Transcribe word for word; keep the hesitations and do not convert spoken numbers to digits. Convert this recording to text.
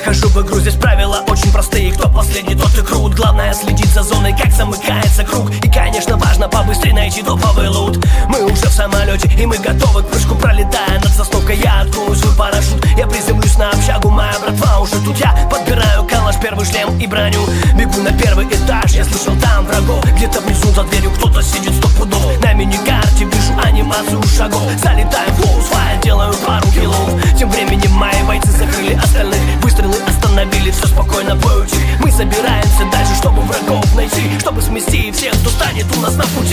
захожу в игру, здесь правила очень простые. Кто последний, тот и крут. Главное следить за зоной, как замыкается круг. И конечно важно побыстрее найти топовый лут. Мы уже в самолете и мы готовы к прыжку. Пролетая над заставкой, я открою свой парашют. Я приземлюсь на общагу, моя братва уже тут. Я подбираю калаш, первый шлем и броню. Бегу на первый этаж, я слышал там врагов. Где-то внизу за дверью кто-то сидит сто пудов. На мини-карте вижу анимацию шагов. Залетаю в клоусфайр, делаю пару киллов. Тем временем мои бойцы закрыли остальных. Выстрелы остановили, все спокойно, бой утих. Мы собираемся дальше, чтобы врагов найти, чтобы смести всех, кто станет у нас на пути.